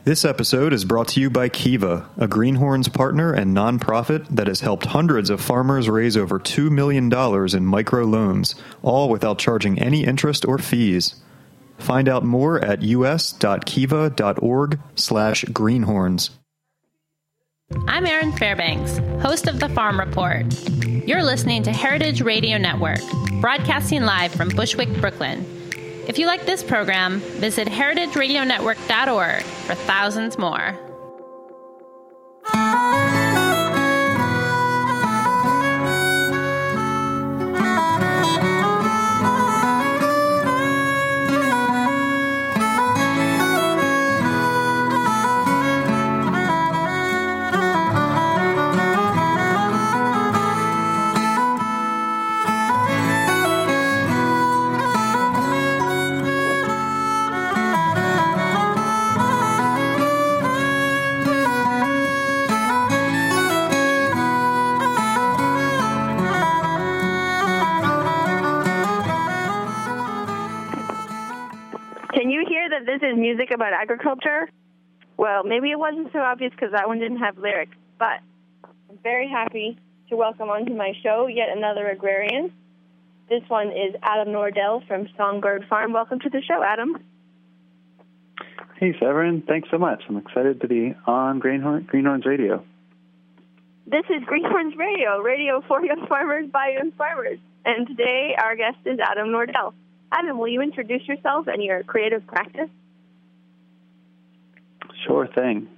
This episode is brought to you by Kiva, a Greenhorns partner and nonprofit that has helped hundreds of farmers raise over $2 million in microloans, all without charging any interest or fees. Find out more at us.kiva.org/greenhorns. I'm Erin Fairbanks, host of The Farm Report. You're listening to Heritage Radio Network, broadcasting live from Bushwick, Brooklyn. If you like this program, visit heritageradionetwork.org for thousands more. This is music about agriculture. Well, maybe it wasn't so obvious because that one didn't have lyrics, but I'm very happy to welcome onto my show yet another agrarian. This one is Adam Nordell from Songbird Farm. Welcome to the show, Adam. Hey, Severin. Thanks so much. I'm excited to be on Greenhorns Radio. This is Greenhorns Radio, radio for young farmers by young farmers. And today our guest is Adam Nordell. Adam, will you introduce yourself and your creative practice? Sure thing.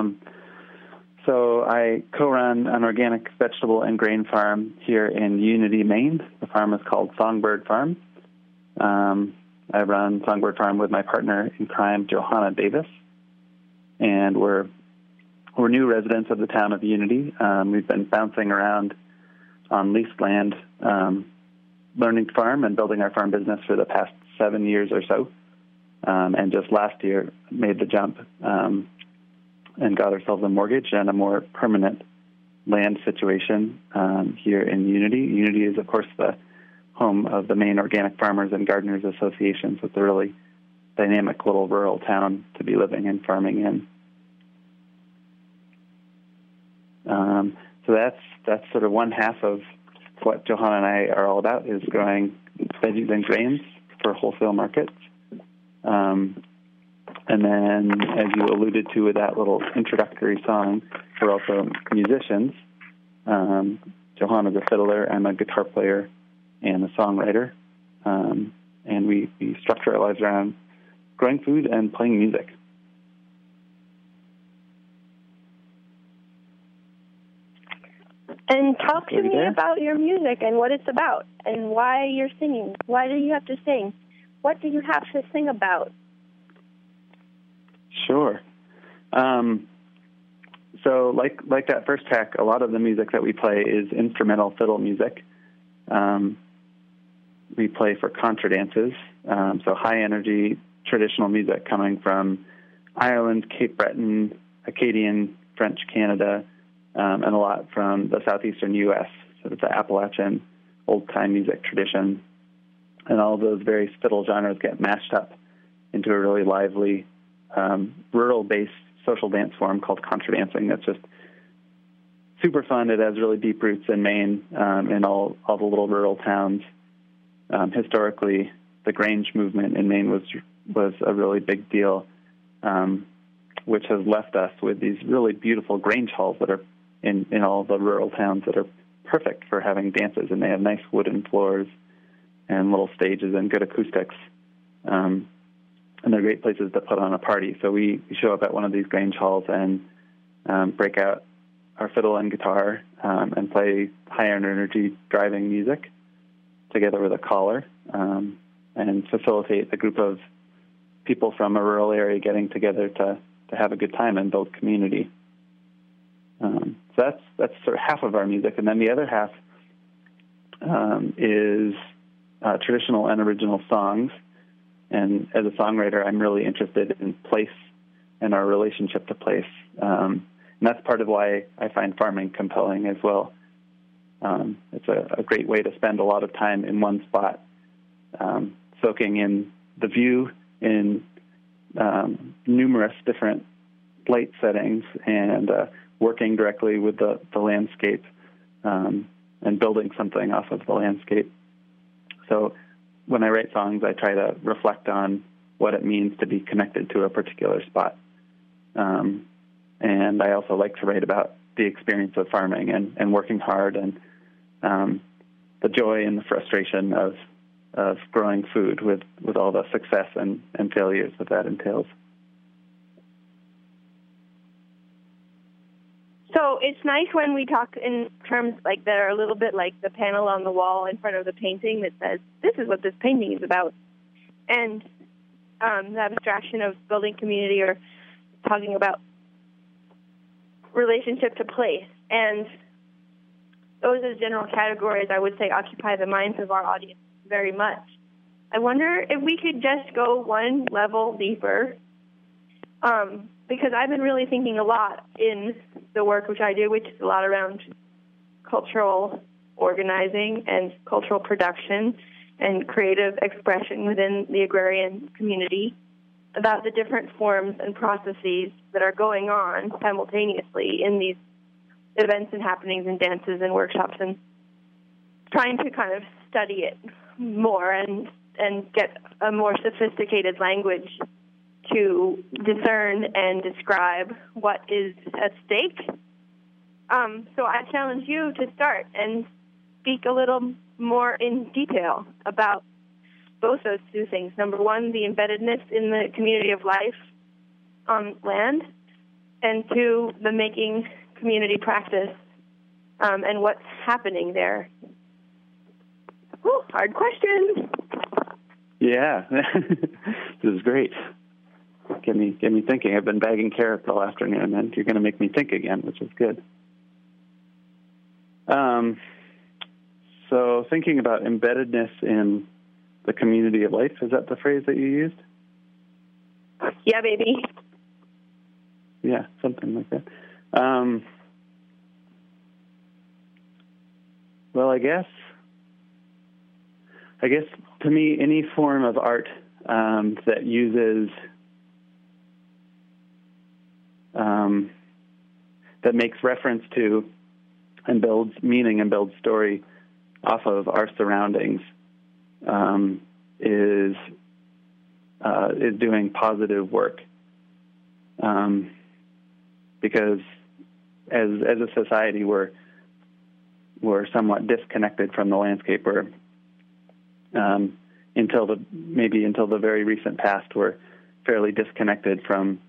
So I co-run an organic vegetable and grain farm here in Unity, Maine. The farm is called Songbird Farm. I run Songbird Farm with my partner in crime, Johanna Davis, and we're new residents of the town of Unity. We've been bouncing around on leased land, learning to farm and building our farm business for the past 7 years or so. And just last year made the jump and got ourselves a mortgage and a more permanent land situation here in Unity. Unity is, of course, the home of the Maine Organic Farmers and Gardeners Association, so it's a really dynamic little rural town to be living and farming in. So that's sort of one half of what Johanna and I are all about, is growing veggies and grains for wholesale markets. And then, as you alluded to with that little introductory song, we're also musicians. Johanna's a fiddler, I'm a guitar player and a songwriter. And we structure our lives around growing food and playing music. And talk to me about your music and what it's about and why you're singing. Why do you have to sing? What do you have to sing about? Sure. So like that first track, a lot of the music that we play is instrumental fiddle music. We play for contra dances, so high-energy traditional music coming from Ireland, Cape Breton, Acadian, French Canada, and a lot from the southeastern U.S., so it's the Appalachian old-time music tradition. And all of those various fiddle genres get mashed up into a really lively, rural-based social dance form called contra dancing. That's just super fun. It has really deep roots in Maine, in all the little rural towns. Historically, the Grange movement in Maine was a really big deal, which has left us with these really beautiful Grange halls that are in all the rural towns that are perfect for having dances, and they have nice wooden floors and little stages and good acoustics. And they're great places to put on a party. So we show up at one of these Grange halls and break out our fiddle and guitar and play high-energy driving music together with a caller and facilitate a group of people from a rural area getting together to have a good time and build community. So that's sort of half of our music. And then the other half is traditional and original songs. And as a songwriter, I'm really interested in place and our relationship to place. And that's part of why I find farming compelling as well. It's a great way to spend a lot of time in one spot, soaking in the view in numerous different light settings and working directly with the landscape and building something off of the landscape. So when I write songs, I try to reflect on what it means to be connected to a particular spot. And I also like to write about the experience of farming and working hard and the joy and the frustration of growing food with all the success and failures that entails. So it's nice when we talk in terms like that are a little bit like the panel on the wall in front of the painting that says, this is what this painting is about. And the abstraction of building community or talking about relationship to place. And those as general categories, I would say, occupy the minds of our audience very much. I wonder if we could just go one level deeper, because I've been really thinking a lot in the work which I do, which is a lot around cultural organizing and cultural production and creative expression within the agrarian community, about the different forms and processes that are going on simultaneously in these events and happenings and dances and workshops, and trying to kind of study it more and get a more sophisticated language to discern and describe what is at stake. So I challenge you to start and speak a little more in detail about both those two things. Number one, the embeddedness in the community of life on land, and two, the making community practice and what's happening there. Whew, hard question. Yeah, this is great. Get me thinking. I've been bagging carrots all afternoon, and you're going to make me think again, which is good. So thinking about embeddedness in the community of life, is that the phrase that you used? Yeah, baby. Yeah, something like that. Well, I guess to me, any form of art that uses that makes reference to and builds meaning and builds story off of our surroundings is doing positive work. Because as a society, we're somewhat disconnected from the landscape. Until the very recent past, we're fairly disconnected from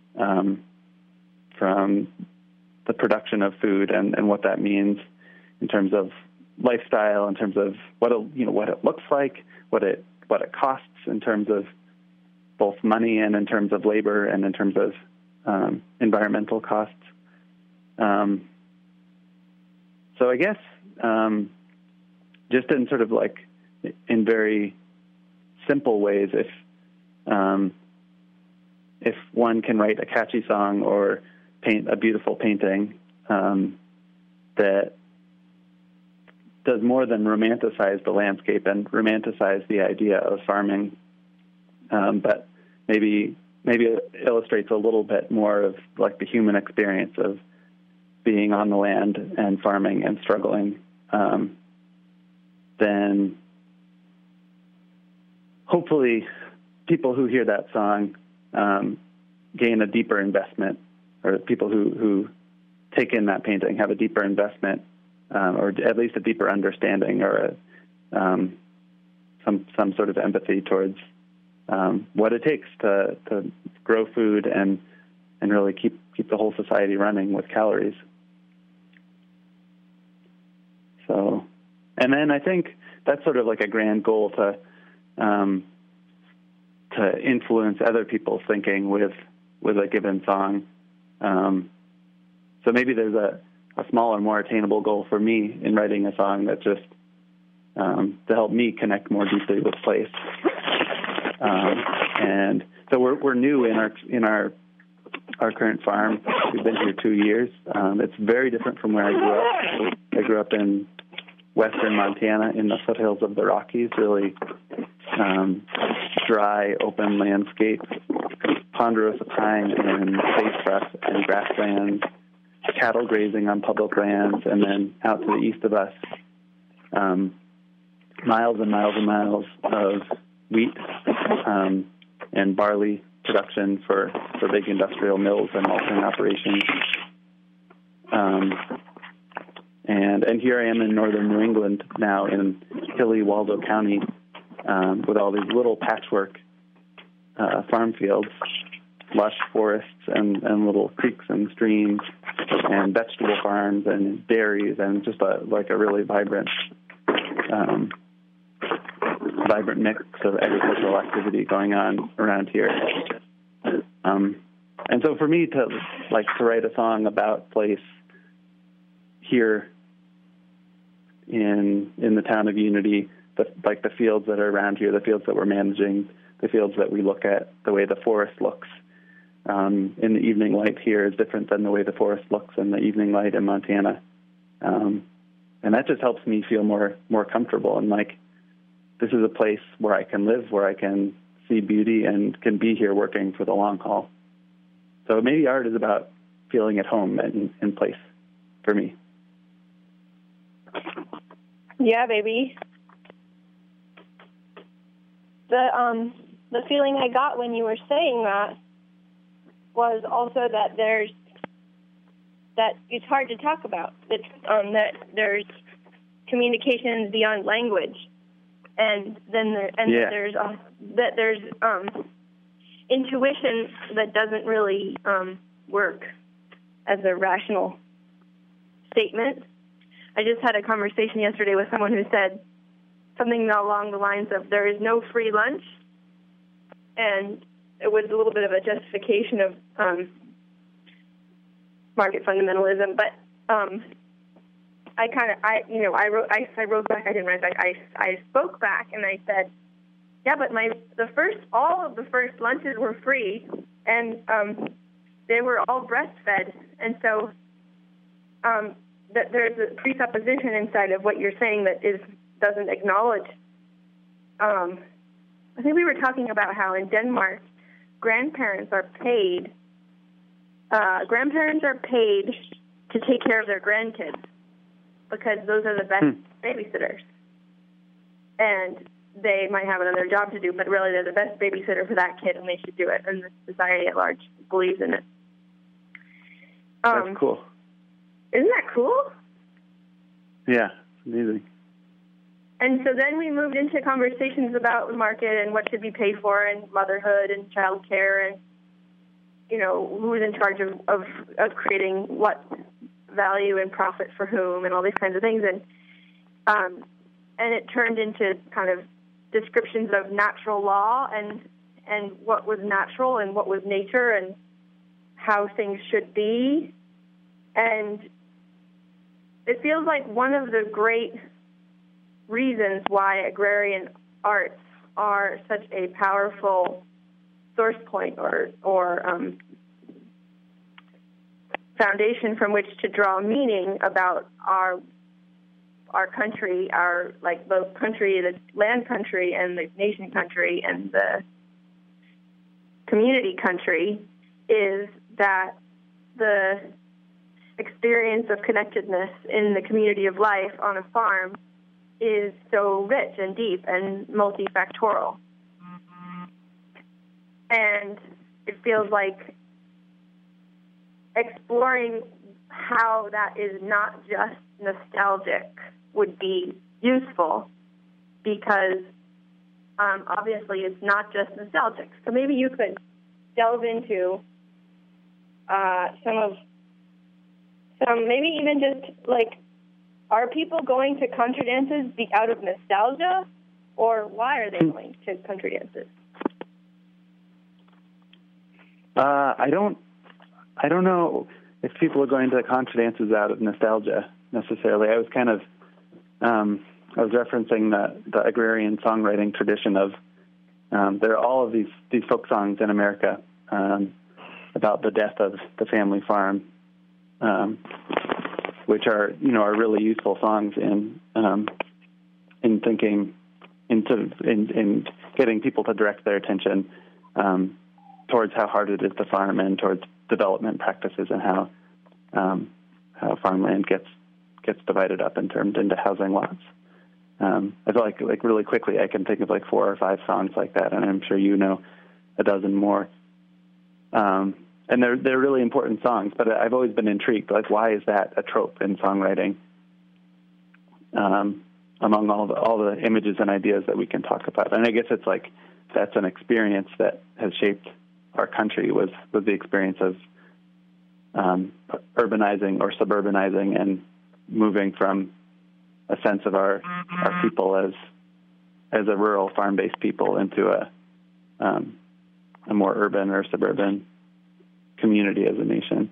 the production of food and what that means in terms of lifestyle, in terms of what it looks like, what it costs in terms of both money and in terms of labor and in terms of environmental costs. So I guess just in sort of like in very simple ways, if one can write a catchy song or paint a beautiful painting that does more than romanticize the landscape and romanticize the idea of farming, but maybe it illustrates a little bit more of like the human experience of being on the land and farming and struggling, then hopefully people who hear that song gain a deeper investment, or people who take in that painting have a deeper investment, or at least a deeper understanding, or some sort of empathy towards what it takes to grow food and really keep the whole society running with calories. So, and then I think that's sort of like a grand goal to influence other people's thinking with a given song. So maybe there's a smaller, more attainable goal for me in writing a song that just to help me connect more deeply with place. And so we're new in our current farm. We've been here 2 years. It's very different from where I grew up. I grew up in western Montana in the foothills of the Rockies, really dry, open landscape, ponderosa pine and sagebrush on grasslands, cattle grazing on public lands, and then out to the east of us, miles and miles and miles of wheat and barley production for big industrial mills and malting operations. And here I am in northern New England now in hilly Waldo County with all these little patchwork farm fields, lush forests and little creeks and streams and vegetable farms and dairies and just a really vibrant mix of agricultural activity going on around here. And so for me to write a song about place here in the town of Unity, the fields that are around here, the fields that we're managing, the fields that we look at, the way the forest looks in the evening light here is different than the way the forest looks in the evening light in Montana. And that just helps me feel more comfortable and like this is a place where I can live, where I can see beauty and can be here working for the long haul. So maybe art is about feeling at home in place for me. Yeah, baby. The feeling I got when you were saying that was also that it's hard to talk about. That there's communications beyond language, and then there's intuition that doesn't really work as a rational statement. I just had a conversation yesterday with someone who said something along the lines of there is no free lunch, and it was a little bit of a justification of market fundamentalism. But I wrote back. I didn't write back. I spoke back and I said, yeah, but all of the first lunches were free, and they were all breastfed, and so that there's a presupposition inside of what you're saying that doesn't acknowledge. I think we were talking about how in Denmark, grandparents are paid to take care of their grandkids because those are the best babysitters. And they might have another job to do, but really they're the best babysitter for that kid, and they should do it. And the society at large believes in it. That's cool. Isn't that cool? Yeah, it's amazing. And so then we moved into conversations about the market and what should be paid for, and motherhood and child care, and who's in charge of creating what value and profit for whom, and all these kinds of things. And it turned into kind of descriptions of natural law and what was natural and what was nature and how things should be. And it feels like one of the great reasons why agrarian arts are such a powerful source point or foundation from which to draw meaning about our country, the country, the land country, and the nation country, and the community country, is that the experience of connectedness in the community of life on a farm is so rich and deep and multifactorial. And it feels like exploring how that is not just nostalgic would be useful, because obviously it's not just nostalgic. So maybe you could delve into maybe even just are people going to country dances out of nostalgia, or why are they going to country dances? I don't know if people are going to country dances out of nostalgia necessarily. I was kind of I was referencing the agrarian songwriting tradition of there are all of these folk songs in America about the death of the family farm, which are really useful songs in thinking in getting people to direct their attention towards how hard it is to farm and towards development practices and how farmland gets divided up and turned into housing lots. I feel like really quickly I can think of like 4 or 5 songs like that, and I'm sure you know a dozen more. And they're really important songs, but I've always been intrigued, like, why is that a trope in songwriting? Among all the images and ideas that we can talk about. And I guess it's like that's an experience that has shaped our country was the experience of urbanizing or suburbanizing and moving from a sense of our people as a rural farm-based people into a more urban or suburban community as a nation.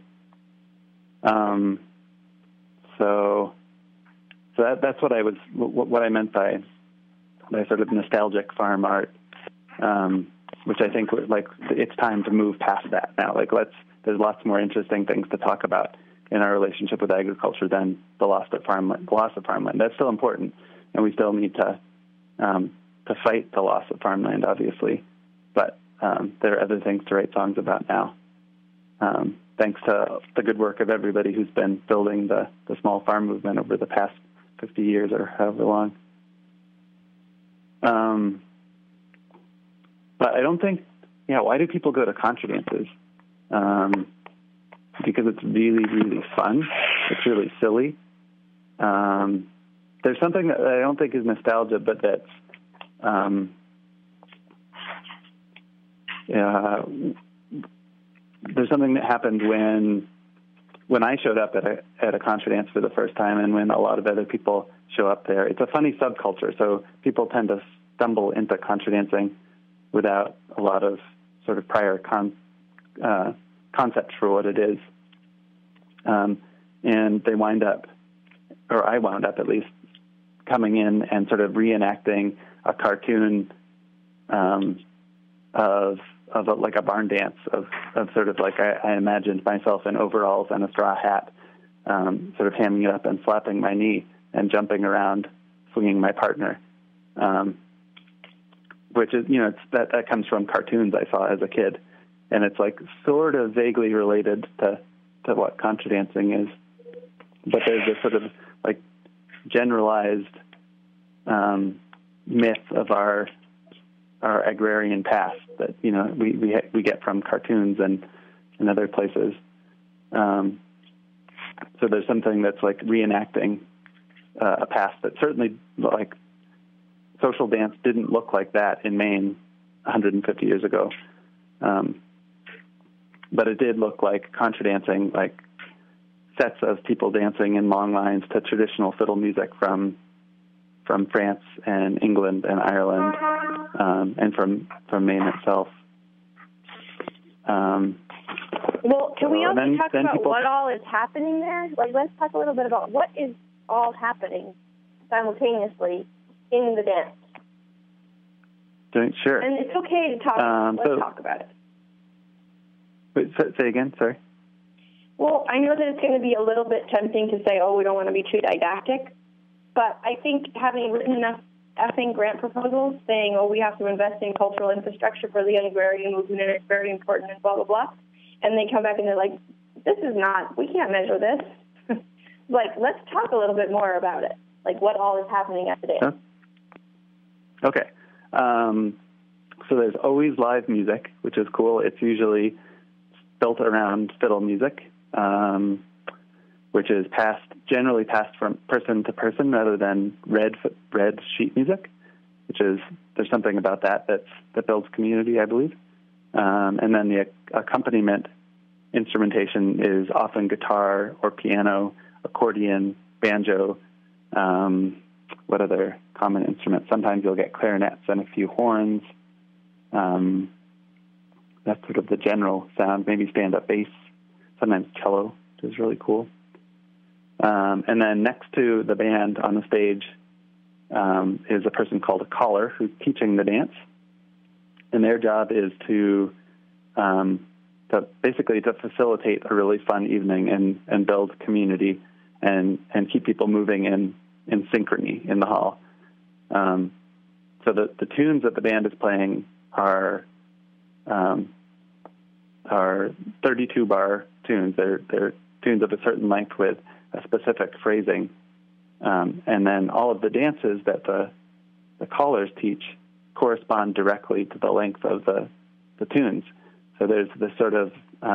So that's what I meant by sort of nostalgic farm art, which I think like it's time to move past that now. Like there's lots more interesting things to talk about in our relationship with agriculture than the loss of farmland. That's still important, and we still need to fight the loss of farmland, obviously. But there are other things to write songs about now. Thanks to the good work of everybody who's been building the small farm movement over the past 50 years or however long. But I don't think, why do people go to contra dances? Because it's really, really fun. It's really silly. There's something that I don't think is nostalgia, but that's there's something that happened when I showed up at a contra dance for the first time, and when a lot of other people show up there. It's a funny subculture, so people tend to stumble into contra dancing without a lot of sort of prior concepts for what it is. And they wind up, or I wound up at least, coming in and sort of reenacting a cartoon of like a barn dance of sort of like I imagined myself in overalls and a straw hat, sort of hamming it up and slapping my knee and jumping around, swinging my partner, which is, it's that comes from cartoons I saw as a kid, and it's like sort of vaguely related to what contra dancing is, but there's this sort of like generalized myth of our agrarian past that we get from cartoons and other places. So there's something that's like reenacting a past that certainly, like, social dance didn't look like that in Maine 150 years ago, but it did look like contra dancing, like sets of people dancing in long lines to traditional fiddle music from France and England and Ireland, and from Maine itself. Well, can we also talk about what all is happening there? Like, let's talk a little bit about what is all happening simultaneously in the dance. Sure. And it's okay to talk. Let's talk about it. Wait, say again, sorry. Well, I know that it's going to be a little bit tempting to say, we don't want to be too didactic, but I think having written enough effing grant proposals saying, we have to invest in cultural infrastructure for the agrarian movement and it's very important and blah, blah, blah, and they come back and they're like, we can't measure this. Like, let's talk a little bit more about it. Like, what all is happening at the dance. Okay. So there's always live music, which is cool. It's usually built around fiddle music, which is generally passed from person to person rather than read sheet music, there's something about that builds community, I believe. And then the accompaniment instrumentation is often guitar or piano, accordion, banjo. What other common instruments? Sometimes you'll get clarinets and a few horns. That's sort of the general sound, maybe stand-up bass, sometimes cello, which is really cool. And then next to the band on the stage is a person called a caller who's teaching the dance. And their job is to basically facilitate a really fun evening and build community and keep people moving in synchrony in the hall. So the tunes that the band is playing are are 32-bar tunes. They're tunes of a certain length with a specific phrasing. And then all of the dances that the callers teach correspond directly to the length of the tunes. So there's this sort of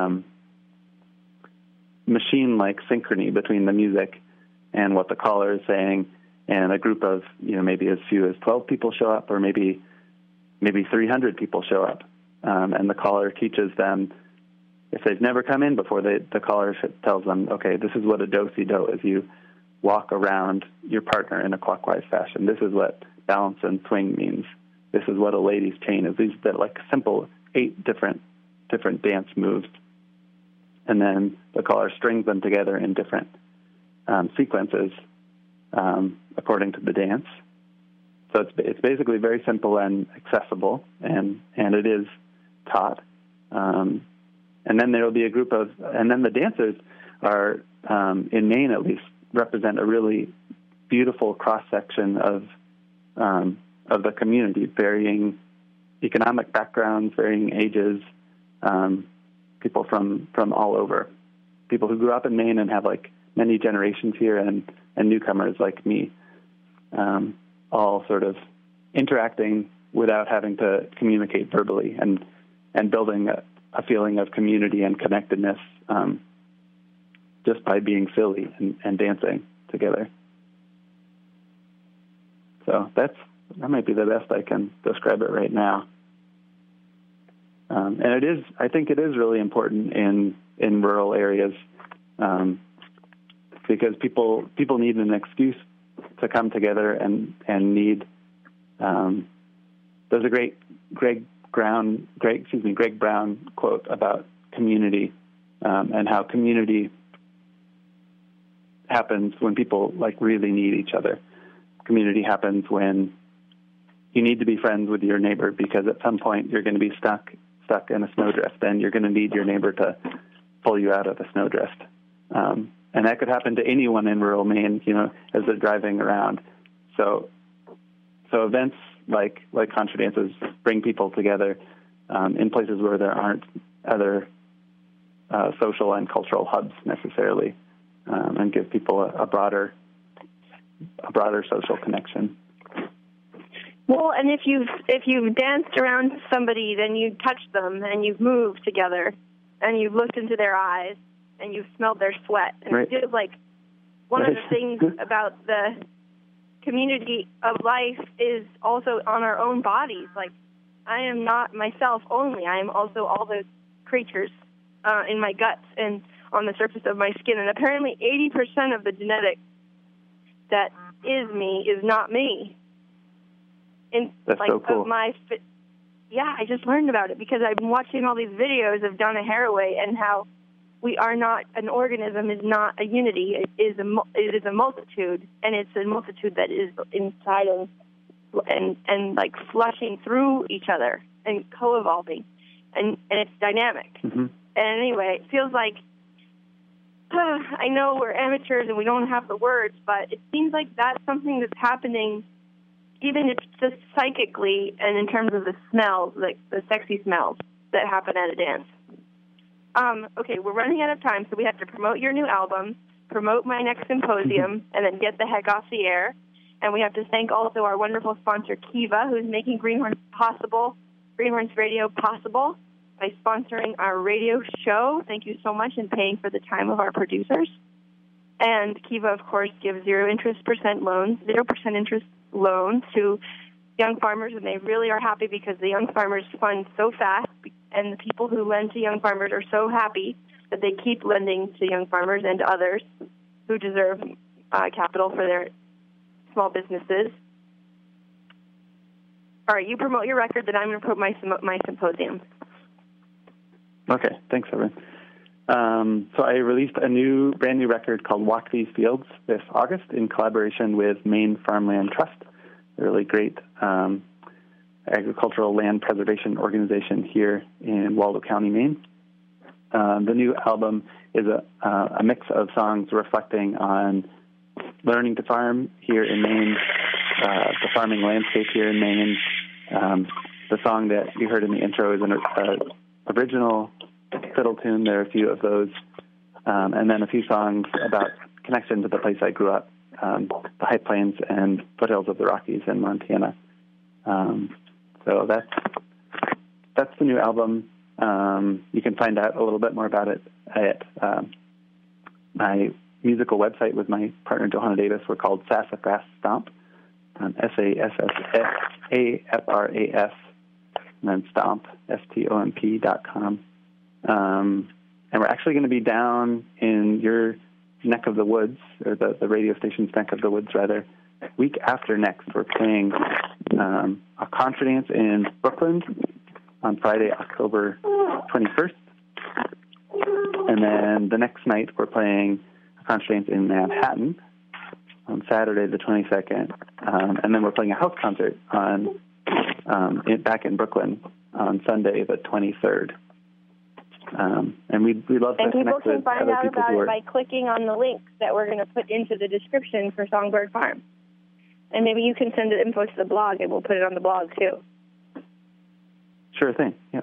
machine-like synchrony between the music and what the caller is saying, and a group of, maybe as few as 12 people show up, or maybe 300 people show up. And the caller teaches them, if they've never come in before, the caller tells them, okay, this is what a do-si-do is. You walk around your partner in a clockwise fashion. This is what balance and swing means. This is what a lady's chain is. These are like simple 8 different dance moves. And then the caller strings them together in different sequences according to the dance. So it's basically very simple and accessible, and it is taught. And then there will be a group of, and then the dancers are, in Maine at least, represent a really beautiful cross-section of the community, varying economic backgrounds, varying ages, people from all over, people who grew up in Maine and have like many generations here, and newcomers like me, all sort of interacting without having to communicate verbally, and building a feeling of community and connectedness just by being silly and dancing together. So that might be the best I can describe it right now. And I think it is really important in rural areas, because people need an excuse to come together and need. There's a great Greg Brown quote about community, and how community happens when people like really need each other. Community happens when you need to be friends with your neighbor, because at some point you're going to be stuck in a snowdrift, and you're going to need your neighbor to pull you out of the snowdrift. And that could happen to anyone in rural Maine, as they're driving around. So events like contra dances bring people together in places where there aren't other social and cultural hubs necessarily, and give people a broader social connection. Well, and if you've danced around somebody, then you touched them, and you've moved together, and you've looked into their eyes, and you've smelled their sweat. And right. It feels like one of the things about the community of life is also on our own bodies. Like, I am not myself only. I am also all those creatures in my guts and on the surface of my skin. And apparently 80% of the genetics that is me is not me. And that's like, so cool. I just learned about it because I've been watching all these videos of Donna Haraway, and how we are not, an organism is not a unity. It is a multitude, and it's a multitude that is inside and like flushing through each other and co-evolving, and it's dynamic. Mm-hmm. And anyway, it feels like, I know we're amateurs and we don't have the words, but it seems like that's something that's happening, even if just psychically and in terms of the smells, like the sexy smells that happen at a dance. Okay, we're running out of time, so we have to promote your new album, promote my next symposium, and then get the heck off the air. And we have to thank also our wonderful sponsor, Kiva, who's making Greenhorns Radio possible by sponsoring our radio show. Thank you so much, and paying for the time of our producers. And Kiva, of course, gives 0% interest loans to young farmers, and they really are happy because the young farmers fund so fast, and the people who lend to young farmers are so happy that they keep lending to young farmers and to others who deserve capital for their small businesses. All right, you promote your record, then I'm going to promote my symposium. Okay, thanks, Evan. So I released a brand new record called Walk These Fields this August in collaboration with Maine Farmland Trust, a really great agricultural land preservation organization here in Waldo County, Maine. The new album is a mix of songs reflecting on learning to farm here in Maine, the farming landscape here in Maine. The song that you heard in the intro is an original fiddle tune. There are a few of those, and then a few songs about connection to the place I grew up, the High Plains and foothills of the Rockies in Montana. So that's the new album. You can find out a little bit more about it at my musical website with my partner Johanna Davis. We're called Sassafras Stomp, SASSAFRAS, and then Stomp, STOMP.com. And we're actually going to be down in your neck of the woods, or the radio station's neck of the woods, rather, week after next. We're playing a contra dance in Brooklyn on Friday, October 21st. And then the next night we're playing a contra dance in Manhattan on Saturday the 22nd. And then we're playing a house concert back in Brooklyn on Sunday the 23rd. And we'd love to connect with other people. And people can find out about it by clicking on the links that we're going to put into the description for Songbird Farm. And maybe you can send the info to the blog, and we'll put it on the blog, too. Sure thing, yeah.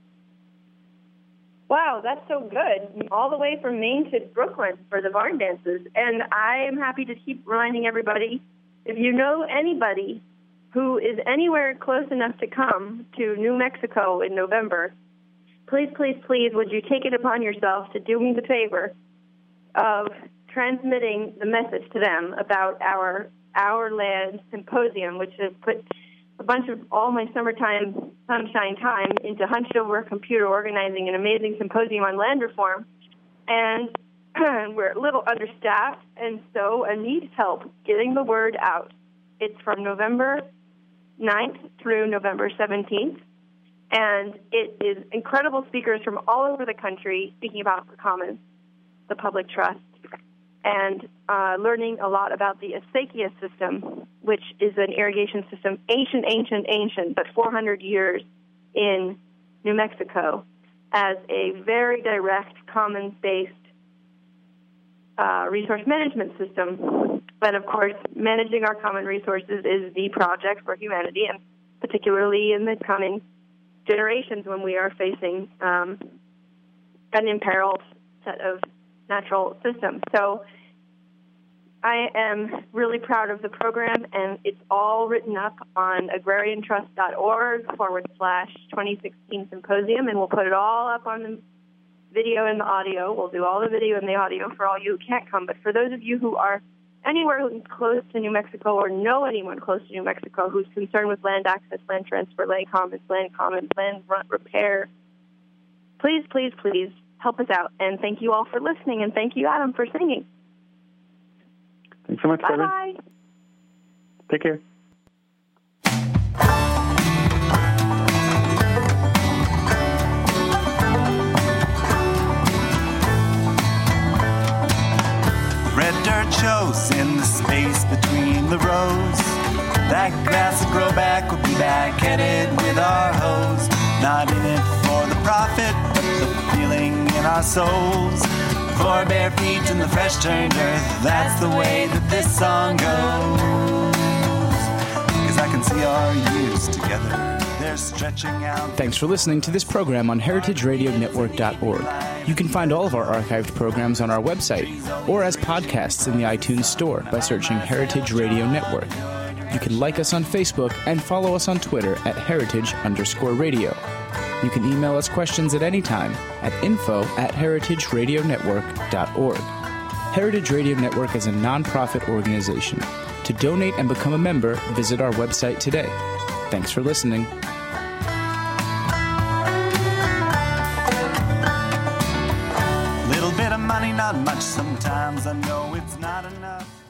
Wow, that's so good. All the way from Maine to Brooklyn for the barn dances. And I am happy to keep reminding everybody, if you know anybody who is anywhere close enough to come to New Mexico in November, please, please, please, would you take it upon yourself to do me the favor of transmitting the message to them about our Land Symposium, which has put a bunch of all my summertime sunshine time into hunched over a computer organizing an amazing symposium on land reform. And we're a little understaffed, and so I need help getting the word out. It's from November 9th through November 17th. And it is incredible speakers from all over the country speaking about the commons, the public trust, and learning a lot about the acequia system, which is an irrigation system, ancient, but 400 years in New Mexico, as a very direct, commons-based resource management system. But, of course, managing our common resources is the project for humanity, and particularly in the coming generations when we are facing an imperiled set of natural systems. So I am really proud of the program, and it's all written up on agrariantrust.org/2016 symposium, and we'll put it all up on the video and the audio. We'll do all the video and the audio for all you who can't come. But for those of you who are anywhere close to New Mexico or know anyone close to New Mexico who's concerned with land access, land transfer, land commons, land repair, please, please, please help us out. And thank you all for listening, and thank you, Adam, for singing. Thanks so much, Kevin. Bye-bye. Take care. Red dirt shows in the space between the rows. That grass will grow back, we'll be back headed with our hose. Not in it for the profit, but the feeling in our souls. 4 bare feet in the fresh turned earth, that's the way that this song goes. 'Cause I can see our years together, they're stretching out. Thanks for listening to this program on heritageradionetwork.org. You can find all of our archived programs on our website or as podcasts in the iTunes Store by searching Heritage Radio Network. You can like us on Facebook and follow us on Twitter at @heritage_radio. You can email us questions at any time at info@heritageradionetwork.org. Heritage Radio Network is a nonprofit organization. To donate and become a member, visit our website today. Thanks for listening. Little bit of money, not much sometimes. I know it's not enough.